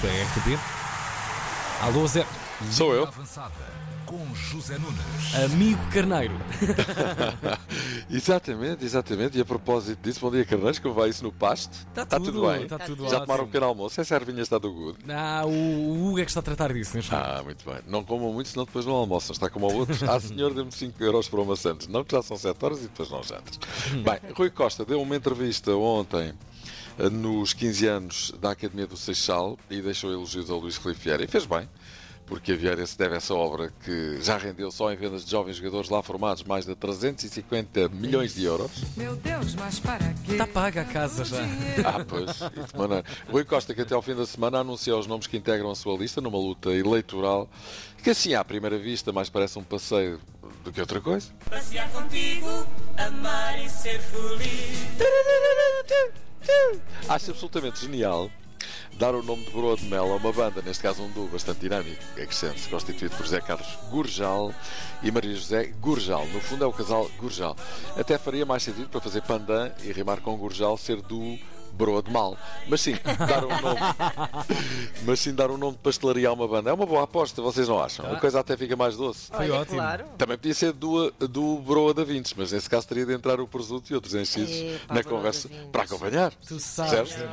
da RTP. Alô, Zé. Sou eu. Avançada com José Nunes. Amigo Carneiro. Exatamente. E a propósito disso, bom dia, Carneiros, como vai isso no pasto? Está tudo bem? Está tudo Já ótimo. tomaram um pequeno almoço? Essa ervinha está do good. O Hugo é que está a tratar disso, neste momento. Muito bem. Não comam muito, senão depois não almoçam. Está como o outro. Senhor, dê-me 5 euros para uma Santos. Não, que já são 7 horas e depois não jantas. Bem, Rui Costa deu uma entrevista ontem nos 15 anos da Academia do Seixal e deixou elogios a Luís Filipe Vieira. E fez bem, porque a Vieira se deve a essa obra que já rendeu só em vendas de jovens jogadores lá formados mais de 350 milhões de euros. Meu Deus, mas para quê? Está paga a casa já. Pois, e de maneira. Rui Costa, que até ao fim da semana anunciou os nomes que integram a sua lista numa luta eleitoral, que assim à primeira vista mais parece um passeio do que outra coisa. Passear contigo, amar e ser feliz. Acho absolutamente genial dar o nome de Broa de Mel a uma banda, neste caso um duo bastante dinâmico, acrescente-se, constituído por José Carlos Gurjal e Maria José Gurjal. No fundo é o casal Gurjal. Até faria mais sentido para fazer pandan e rimar com Gurjal ser duo Broa de Mal. Mas sim, dar um nome de pastelaria a uma banda é uma boa aposta, vocês não acham? A coisa até fica mais doce. Foi Olha, ótimo. claro. Também podia ser do Broa da Vintes, mas nesse caso teria de entrar o presunto e outros enchidos Epá, na Broa conversa da Vintes. para acompanhar. Tu sabes. Certo?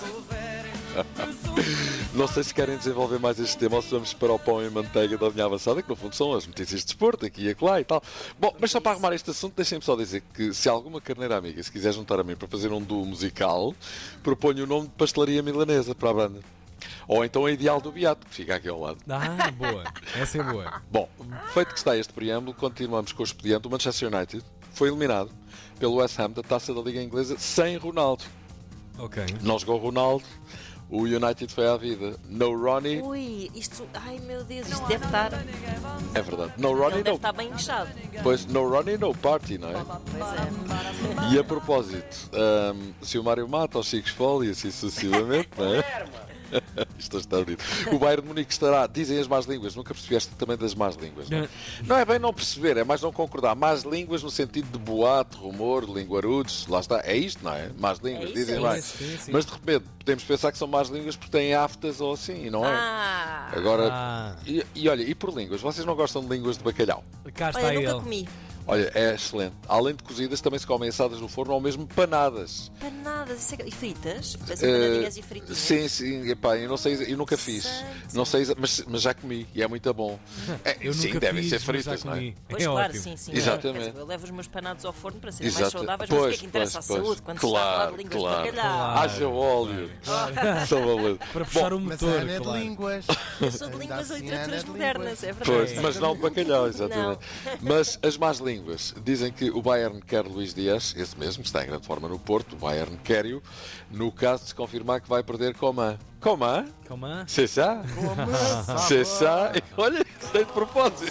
Não sei se querem desenvolver mais este tema ou se vamos para o pão e manteiga da linha avançada, que no fundo são as notícias de desporto, aqui e acolá e tal. Bom, mas só para arrumar este assunto, deixem-me só dizer que se alguma carneira amiga se quiser juntar a mim para fazer um duo musical, proponho o nome de Pastelaria Milanesa para a banda. Ou então a Ideal do Beato, que fica aqui ao lado. Boa. Essa é boa. Bom, feito que está este preâmbulo, continuamos com o expediente. O Manchester United foi eliminado pelo West Ham da Taça da Liga Inglesa sem Ronaldo. Ok. Não jogou Ronaldo, o United foi à vida. No Ronnie, Ui, isto. Ai meu Deus, isto deve estar. é verdade. No Ronnie, Ele deve no. estar bem inchado. Pois, no Ronnie, no party, não é? Pois é. E a propósito, se o Mário mata aos Chico Esfole e assim sucessivamente, não é? Isto está bonito. O Bayern de Munique estará, dizem as más línguas, nunca percebeste também das más línguas, não é? Não é bem não perceber, é mais não concordar. Más línguas no sentido de boato, rumor, linguarudos, lá está, é isto, não é? Más línguas, isso, dizem é bem. isso. Sim. Mas de repente podemos pensar que são más línguas porque têm aftas ou assim, e não é? Agora, e olha, e por línguas, vocês não gostam de línguas de bacalhau? Cá está Olha, ele. nunca comi. Olha, é excelente. Além de cozidas, também se comem assadas no forno ou mesmo panadas. Panadas, isso é... e fritas? Assim, panadinhas e fritinhas. Sim, epá, eu não sei, eu nunca fiz. Santo. Não sei, mas já comi e é muito bom. Eu sim, nunca devem fiz, ser mas fritas, já não é? comi. Pois É claro, ótimo. sim. Exatamente. Quer dizer, eu levo os meus panados ao forno para serem mais Exato. saudáveis, mas o que é que interessa Pois, à saúde quando se está a falar de línguas de bacalhau? Claro. Haja óleo. São valentes. Para puxar Bom, o Mas motor, a Ana é de claro. línguas. Eu sou de línguas ou literaturas modernas, é verdade. Pois, mas não de bacalhau, exatamente. Mas as más línguas dizem que o Bayern quer Luís Dias, esse mesmo, que está em grande forma no Porto, o Bayern quer-o, no caso de se confirmar que vai perder Coman. Coman? Calma. C'est ça? C'est ça? Olha, sei de propósito.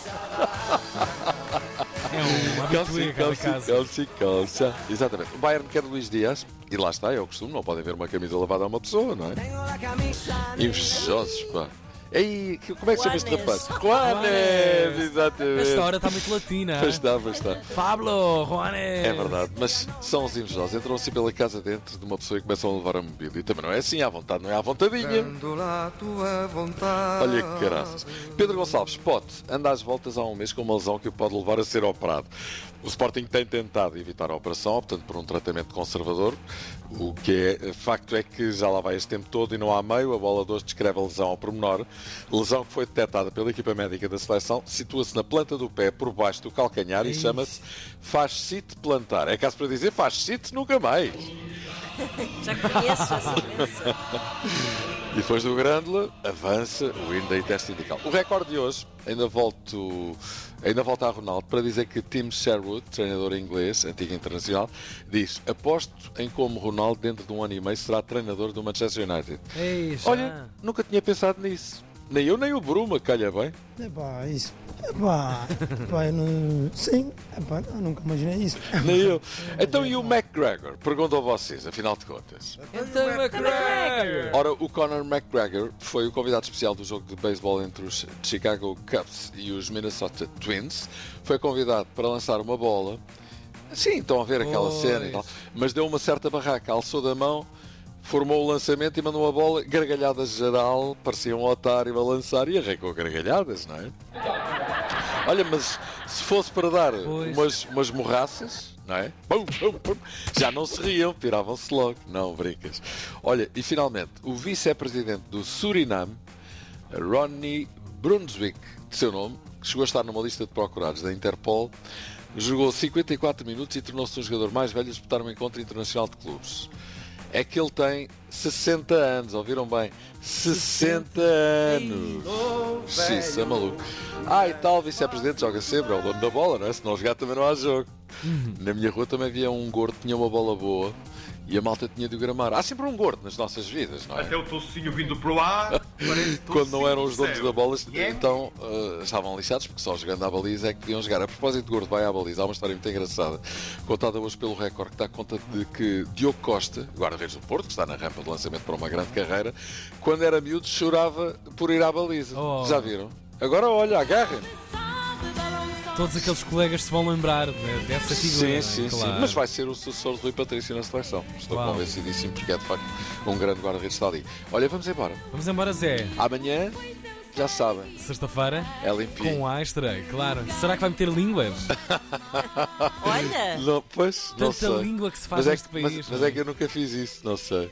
É um habitué cada casa. Calça. Exatamente. O Bayern quer Luís Dias, e lá está, é o costume, não pode haver uma camisa lavada a uma pessoa, não é? Invejosos, pá. Ei, como é que se chama este Juanes. rapaz? Juanes, exatamente. Esta hora está muito latina. Pois está. Pablo, Juanes. É verdade, mas são os invejosos. Entram assim pela casa dentro de uma pessoa e começam a levar a mobília. E também não é assim, à vontade, não é à vontadinha. Olha que caraças. Pedro Gonçalves, Pote, anda às voltas há um mês com uma lesão que o pode levar a ser operado. O Sporting tem tentado evitar a operação, optando por um tratamento conservador. O que é facto é que já lá vai este tempo todo e não há meio. A bola de hoje descreve a lesão ao pormenor. Lesão que foi detectada pela equipa médica da seleção. Situa-se na planta do pé, por baixo do calcanhar, e chama-se fascite plantar. É caso para dizer fascite nunca mais. Já conheço essa doença. E depois do Grândola, avança o hino da intestinal. O recorde de hoje, ainda volta a Ronaldo para dizer que Tim Sherwood, treinador inglês, antigo internacional, diz: aposto em como Ronaldo dentro de um ano e meio será treinador do Manchester United. Ei, já. Olha, nunca tinha pensado nisso. Nem eu, nem o Bruma, calha bem. Epá, isso. Epá, eu não. Sim, epá, não, nunca imaginei isso. Nem eu. Então e o McGregor? Pergunto a vocês, afinal de contas. Então, McGregor. Ora, o Conor McGregor foi o convidado especial do jogo de beisebol entre os Chicago Cubs e os Minnesota Twins. Foi convidado para lançar uma bola. Sim, estão a ver aquela cena e tal. Mas deu uma certa barraca, alçou da mão, formou o lançamento e mandou a bola, gargalhada geral, parecia um otário a lançar e arrancou gargalhadas, não é? Olha, mas se fosse para dar umas morraças, não é? Pum, pum, pum, já não se riam, piravam-se logo. Não, brincas. Olha, e finalmente, o vice-presidente do Suriname, Ronnie Brunswick, de seu nome, que chegou a estar numa lista de procurados da Interpol, jogou 54 minutos e tornou-se um jogador mais velho a disputar um encontro internacional de clubes. É que ele tem 60 anos, ouviram bem? 60 anos! Isso é maluco. E tal, vice-presidente joga sempre, é o dono da bola, não é? Se não jogar também não há jogo. Na minha rua também havia um gordo que tinha uma bola boa e a malta tinha de o gramar. Há sempre um gordo nas nossas vidas, não é? Até o tocinho vindo para o ar. Quando não eram os donos da bola, então estavam lixados, porque só jogando à baliza é que podiam jogar. A propósito de gordo, vai à baliza. Há uma história muito engraçada, contada hoje pelo Record, que dá conta de que Diogo Costa, guarda-redes do Porto, que está na rampa de lançamento para uma grande carreira, quando era miúdo chorava por ir à baliza. Já viram? Agora olha, agarrem. Todos aqueles colegas se vão lembrar dessa figura. Sim, claro. sim. Mas vai ser o sucessor de Rui Patrício na seleção. Estou convencidíssimo, porque é de facto um grande guarda-redes está ali. Olha, vamos embora. Vamos embora, Zé. Amanhã, já sabem. Sexta-feira. É limpinho. Com Astra, claro. Será que vai meter línguas? Olha! Não, pois, não sei. Tanta língua que se faz neste país. Mas é que eu nunca fiz isso, não sei.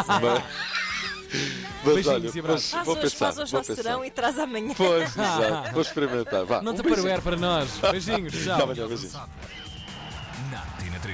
Mas olha, vou pensar. Faz hoje ao serão e traz amanhã. Pois, exato. Vou experimentar. Vá, Não te para nós. Beijinhos, tchau. Até amanhã, beijinhos.